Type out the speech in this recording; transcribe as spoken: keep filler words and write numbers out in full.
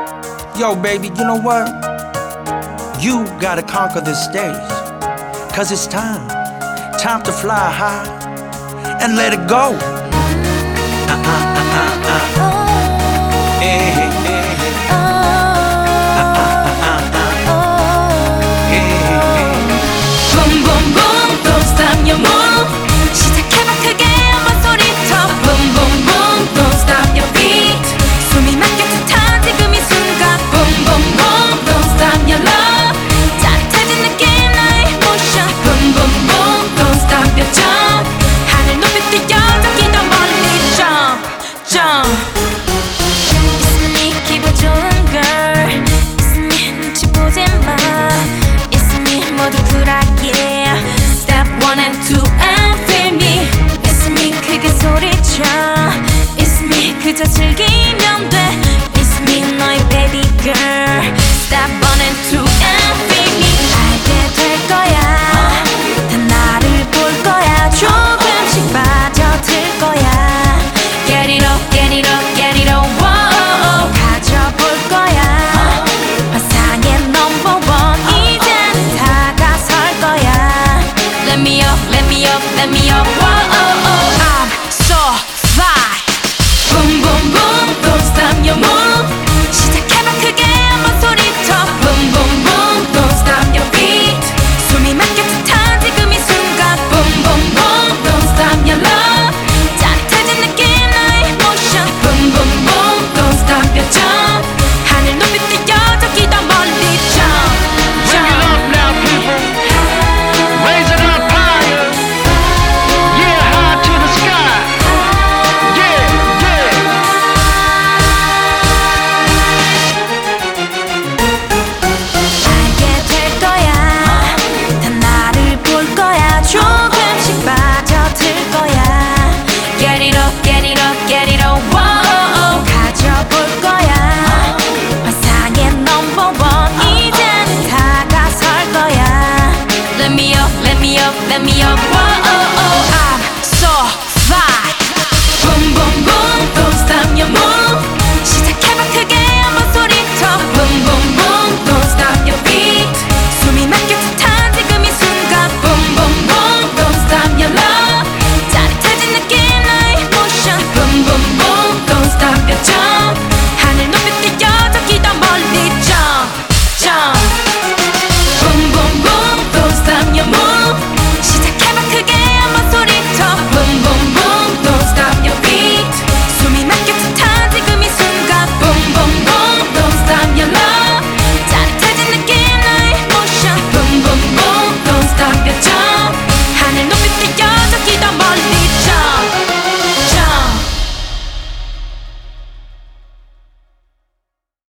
Yo, baby, you know what? You gotta conquer this stage. Cause it's time, time to fly high and let it go. Uh, uh, uh, uh, uh. Hey, hey, hey. Uh, uh, uh, uh, uh. Hey, hey, hey. Boom, boom, boom, don't stop your move. 시작해봐 크게 한번 소리쳐. Boom, boom, boom, don't stop your beat. 숨이 막혀서 타 지금 이 순간. Boom, boom, boom, don't stop your love. 짜릿해진 느낌 나의 motion. Boom, boom, boom, don't stop your jump. 하늘 높이 뛰어 저기 더 멀리 jump, jump. 있으니 기분 좋은 girl. 있으니 눈치 보지 마. 있으니 모두 쿨하게. Step one and two and feel me. 있으니 크게 소리쳐. 있으니 그저 즐기면 돼. 있으니 너의 baby girl. Step